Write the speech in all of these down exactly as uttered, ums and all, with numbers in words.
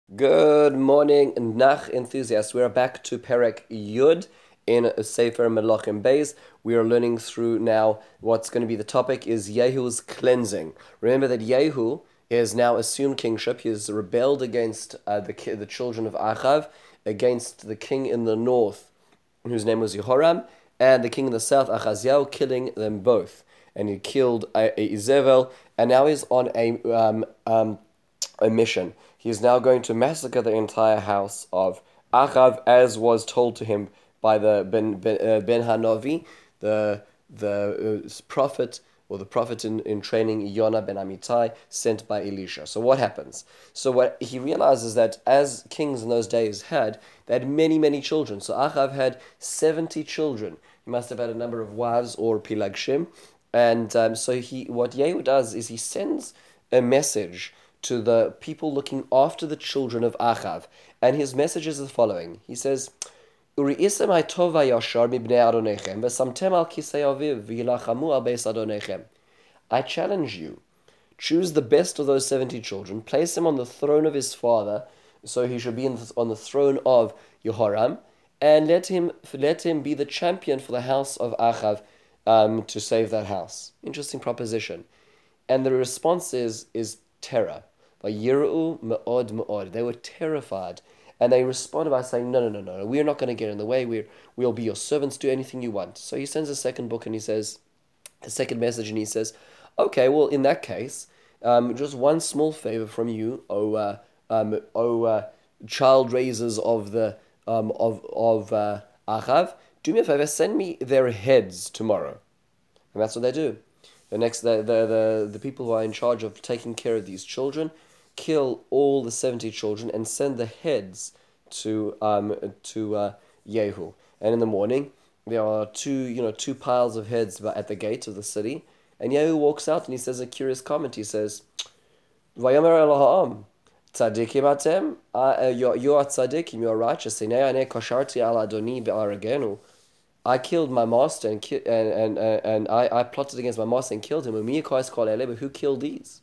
Good morning, Nach enthusiasts. We are back to Perek Yud in Sefer Melachim Beis. We are learning through now what's going to be the topic is Yehu's cleansing. Remember that Yehu has now assumed kingship. He has rebelled against uh, the the children of Achav, against the king in the north, whose name was Yehoram, and the king in the south, Achaziah, killing them both. And he killed uh, Izebel, and now he's on a um, um, a mission. He is now going to massacre the entire house of Achav, as was told to him by the Ben Ben, uh, ben Hanovi, the the uh, prophet or the prophet in, in training, Yonah ben Amittai, sent by Elisha. So what happens? So what he realizes that as kings in those days had, they had many, many children. So Achav had seventy children. He must have had a number of wives or pilagshim. And um, so he, what Yehu does is he sends a message to the people looking after the children of Achav. And his message is the following. He says, Uri'isem tova yashar mibnei adonechem, v'samtem al kisei aviv, v'yilachamu al beis adonechem. I challenge you, choose the best of those seventy children, place him on the throne of his father, so he should be in the, on the throne of Yehoram, and let him let him be the champion for the house of Achav um, to save that house. Interesting proposition. And the response is, is terror. Vayiru me'od me'od. They were terrified. And they responded by saying, no, no, no, no, we're not going to get in the way. We're, we'll be your servants, do anything you want. So he sends a second book and he says, a second message, and he says, okay, well, in that case, um, just one small favor from you, oh, uh, um, oh uh, child raisers of the um, of of uh, Achav, do me a favor, send me their heads tomorrow. And that's what they do. The next, the, the, the, the people who are in charge of taking care of these children kill all the seventy children and send the heads to um to uh, Yehu. And in the morning, there are two you know two piles of heads at the gate of the city. And Yehu walks out and he says a curious comment. He says, "Vayomer el ha'am, tzadikim atem. Uh, you you are tzadikim. You are righteous. Hinei ane kasharti al adoni be'aragenu." I killed my master and ki- and and uh, and I, I plotted against my master and killed him. But who killed these?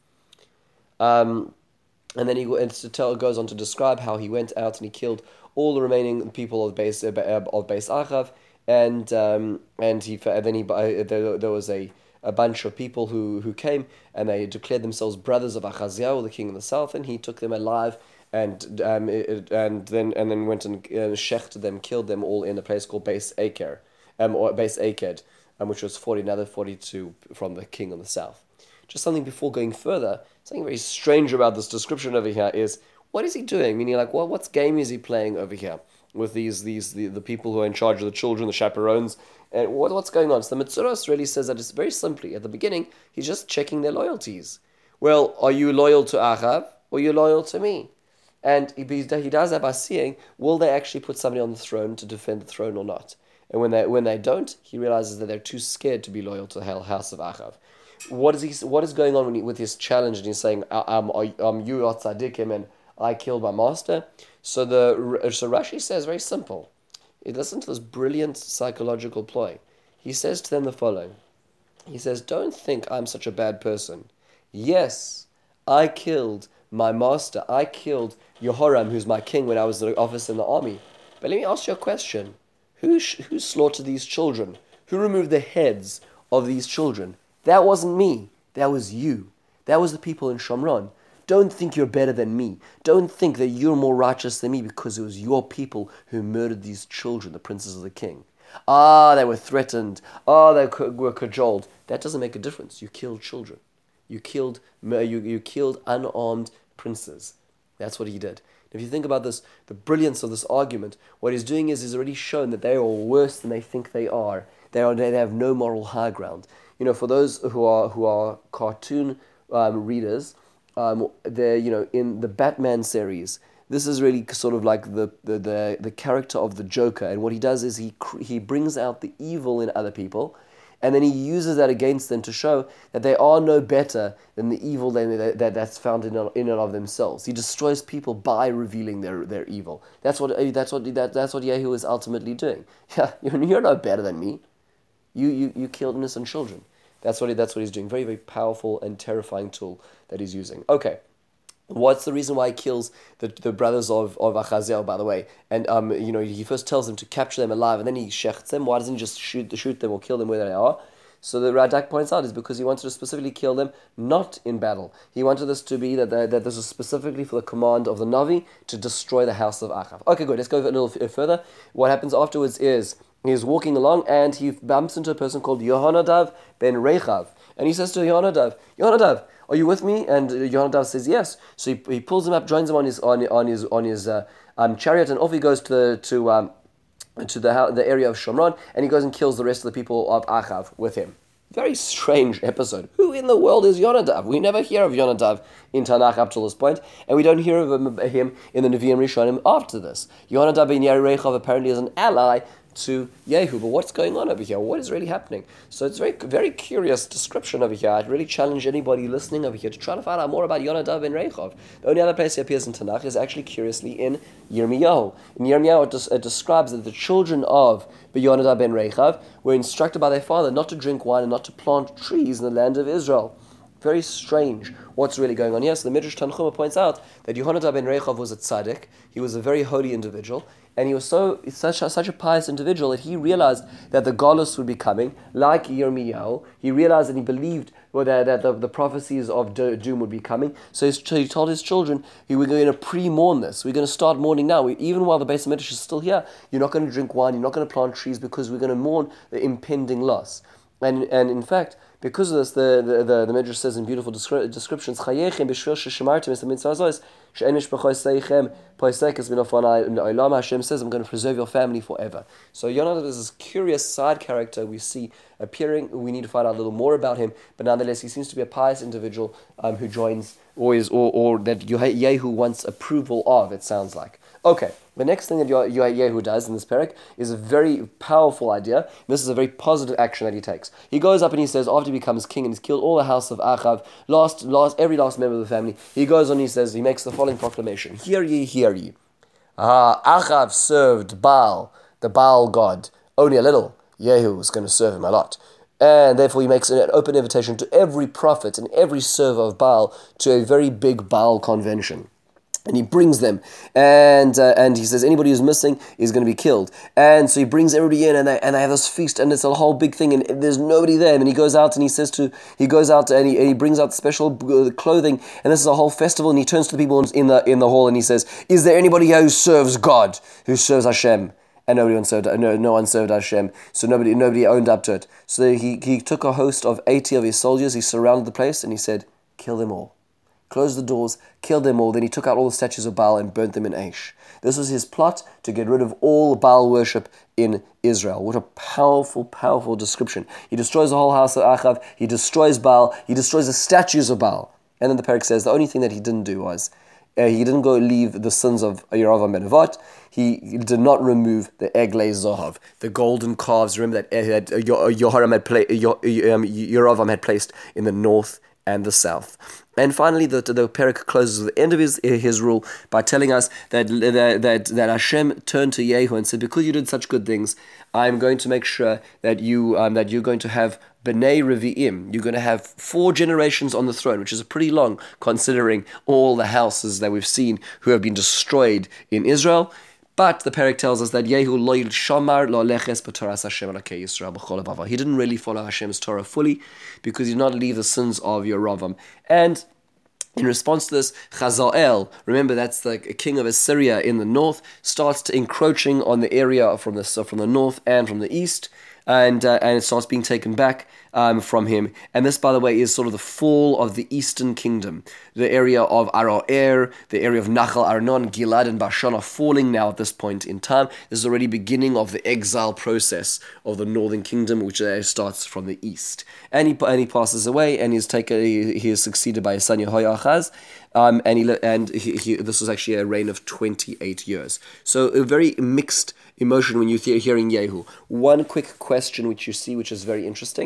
Um, and then he and to tell, goes on to describe how he went out and he killed all the remaining people of base of base Achav, and um, and he and then he uh, there, there was a, a bunch of people who, who came and they declared themselves brothers of Achaziah, the king of the south, and he took them alive and um, it, and then and then went and uh, shechted them, killed them all in a place called Base Aker, um, or Base Aked, um, which was forty, another forty-two from the king of the south. Just something before going further, something very strange about this description over here is, what is he doing? Meaning, like, what what's game is he playing over here with these these the, the people who are in charge of the children, the chaperones, and what what's going on? So the Mitzuros really says that it's very simply at the beginning he's just checking their loyalties. Well, are you loyal to Achav or are you loyal to me? And he, he does that by seeing, will they actually put somebody on the throne to defend the throne or not? And when they when they don't, he realizes that they're too scared to be loyal to the house of Achav. What is he? What is going on when he, with his challenge? And he's saying, "Um, um, you are tzaddikim, and I killed my master." So the so Rashi says very simple. Listen to this brilliant psychological ploy. He says to them the following. He says, "Don't think I'm such a bad person. Yes, I killed my master. I killed Yehoram, who's my king, when I was in the office in the army. But let me ask you a question. Who, sh- who slaughtered these children? Who removed the heads of these children? That wasn't me. That was you. That was the people in Shomron. Don't think you're better than me. Don't think that you're more righteous than me because it was your people who murdered these children, the princes of the king. Ah, they were threatened. Ah, they were cajoled. That doesn't make a difference. You killed children. You killed you, you killed unarmed princes. That's what he did. If you think about this, the brilliance of this argument, what he's doing is he's already shown that they are worse than they think they are. They are they have no moral high ground. You know, for those who are who are cartoon um, readers, um, they're you know in the Batman series. This is really sort of like the, the, the, the character of the Joker, and what he does is he he brings out the evil in other people, and then he uses that against them to show that they are no better than the evil that, that that's found in, in and of themselves. He destroys people by revealing their, their evil. That's what that's what that, that's what Yehu is ultimately doing. Yeah, you're, you're no better than me. You you you killed innocent children. That's what he, that's what he's doing. Very very powerful and terrifying tool that he's using. Okay. What's the reason why he kills the, the brothers of, of Achaziah, by the way? And um, you know, he first tells them to capture them alive, and then he shechts them. Why doesn't he just shoot shoot them or kill them where they are? So the Radak points out is because he wanted to specifically kill them not in battle. He wanted this to be that they, that this was specifically for the command of the Navi to destroy the house of Achav. Okay, good. Let's go a little f- further. What happens afterwards is he's walking along and he bumps into a person called Yehonadav ben Rechav, and he says to Yehonadav, Yehonadav, are you with me? And Yehonadav says yes. So he, he pulls him up, joins him on his on, on his on his uh, um, chariot, and off he goes to the to um, to the the area of Shomron, and he goes and kills the rest of the people of Achav with him. Very strange episode. Who in the world is Yonadav? We never hear of Yonadav in Tanakh up till this point, and we don't hear of him, him in the Nevi'im Rishonim after this. Yonadav ben Yair Rechav apparently is an ally to Yehu, but what's going on over here? What is really happening? So it's a very, very curious description over here. I'd really challenge anybody listening over here to try to find out more about Yonadav ben Rechav. The only other place he appears in Tanakh is actually curiously in Yirmiyahu. In Yirmiyahu, it, des- it describes that the children of Yonadav ben Rechav were instructed by their father not to drink wine and not to plant trees in the land of Israel. Very strange what's really going on here. So the Midrash Tanchuma points out that Yehonadav ben Rechav was a tzaddik. He was a very holy individual, and he was so such a, such a pious individual that he realized that the Galus would be coming, like Yirmiyahu. He realized and he believed well, that, that the, the prophecies of doom would be coming. So he told his children, he, we're going to pre-mourn this. We're going to start mourning now. We, even while the Beis HaMikdash is still here, you're not going to drink wine, you're not going to plant trees, because we're going to mourn the impending loss. And and in fact, because of this, the the, the, the Midrash says in beautiful descri- descriptions, Hashem says, I'm going to preserve your family forever. So Yonadav is this curious side character we see appearing. We need to find out a little more about him, but nonetheless, he seems to be a pious individual um, who joins, or, is, or, or that Yehu wants approval of, it sounds like. Okay, the next thing that Yehu does in this parak is a very powerful idea. This is a very positive action that he takes. He goes up and he says, after he becomes king and he's killed all the house of Achav, last, last, every last member of the family, he goes on and he says, he makes the following proclamation: Hear ye, hear ye. Ah, Achav served Baal, the Baal god, only a little. Yehu is going to serve him a lot. And therefore he makes an open invitation to every prophet and every server of Baal to a very big Baal convention. And he brings them, and uh, and he says anybody who's missing is going to be killed. And so he brings everybody in, and they and they have this feast, and it's a whole big thing, and there's nobody there. And he goes out, and he says to he goes out, and he, and he brings out special clothing, and this is a whole festival. And he turns to the people in the in the hall, and he says, "Is there anybody here who serves God, who serves Hashem?" And nobody one served, no, no one served Hashem. So nobody nobody owned up to it. So he he took a host of eighty of his soldiers. He surrounded the place, and he said, "Kill them all. Closed the doors, killed them all." Then he took out all the statues of Baal and burnt them in ash. This was his plot to get rid of all Baal worship in Israel. What a powerful, powerful description. He destroys the whole house of Achav, he destroys Baal, he destroys the statues of Baal. And then the parak says the only thing that he didn't do was, uh, he didn't go leave the sins of Yeravam ben Nevat. He, he did not remove the Eglei Zohav, the golden calves, remember that, uh, that uh, Yehoram had pla- um, Yeravam had placed in the north and the south. And finally, the the parak closes with the end of his his rule by telling us that that that, that Hashem turned to Yehu and said, because you did such good things, I'm going to make sure that you um, that you're going to have B'nai Revi'im. You're going to have four generations on the throne, which is pretty long considering all the houses that we've seen who have been destroyed in Israel. But the parak tells us that Yehu lo shamar lo leches b'toras Hashem alakei Yisrael b'chol avav. He didn't really follow Hashem's Torah fully because he did not leave the sins of Yeravam. And in response to this, Chazael, remember that's the king of Assyria in the north, starts to encroaching on the area from the from the north and from the east. And uh, and it starts being taken back um, from him. And this, by the way, is sort of the fall of the Eastern Kingdom. The area of Aroer, the area of Nachal, Arnon, Gilad, and Bashan are falling now at this point in time. This is already beginning of the exile process of the Northern Kingdom, which uh, starts from the east. And he and he passes away, and he's taken. He, he is succeeded by his son Yehoiachaz. Um, and he and he, he, this was actually a reign of twenty-eight years. So a very mixed emotion when you're hearing Yehu. One quick question which you see, which is very interesting,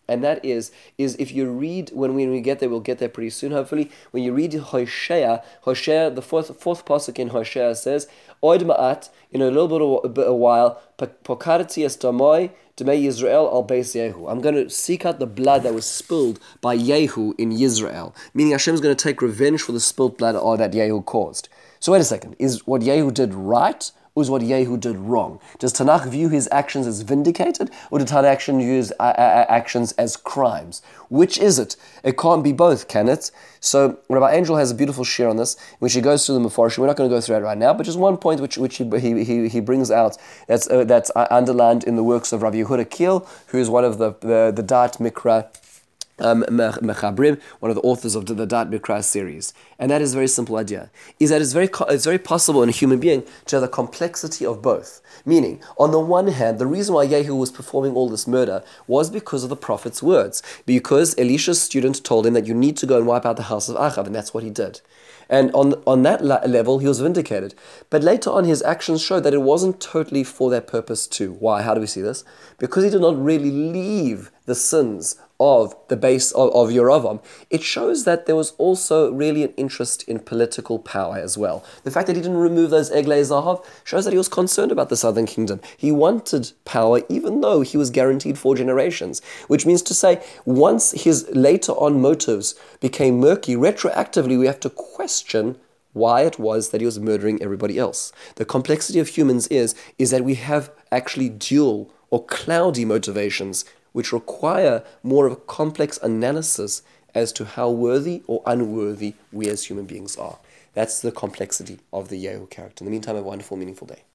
and that is, is if you read, when we, when we get there, we'll get there pretty soon, hopefully, when you read Hosea, Hosea, the fourth, fourth pasuk in Hosea says, Oid ma'at, in a little bit of a, bit a while, Pokarti es damoi, Demei Yisrael al Beis Yehu. I'm going to seek out the blood that was spilled by Yehu in Yisrael. Meaning Hashem is going to take revenge for the spilled blood that Yehu caused. So wait a second. Is what Yehu did right, or is what Yehu did wrong? Does Tanakh view his actions as vindicated, or does Tanakh action view his uh, uh, actions as crimes? Which is it? It can't be both, can it? So Rabbi Angel has a beautiful share on this, which he goes through the Mefarshim. We're not going to go through it right now, but just one point which which he he, he brings out that's uh, that's underlined in the works of Rabbi Yehuda Kiel, who is one of the the, the Da'at Mikra Um, Mechabrim, one of the authors of the Da'at Mikra series, and that is a very simple idea: is that it's very it's very possible in a human being to have the complexity of both. Meaning, on the one hand, the reason why Yehu was performing all this murder was because of the prophet's words, because Elisha's student told him that you need to go and wipe out the house of Achav, and that's what he did. And on on that level, he was vindicated. But later on, his actions showed that it wasn't totally for that purpose too. Why? How do we see this? Because he did not really leave the sins of the base of, of Yerovam. It shows that there was also really an interest in political power as well. The fact that he didn't remove those Eglei Zahav shows that he was concerned about the southern kingdom. He wanted power even though he was guaranteed four generations. Which means to say, once his later on motives became murky, retroactively we have to question why it was that he was murdering everybody else. The complexity of humans is, is that we have actually dual or cloudy motivations which require more of a complex analysis as to how worthy or unworthy we as human beings are. That's the complexity of the Yehu character. In the meantime, have a wonderful, meaningful day.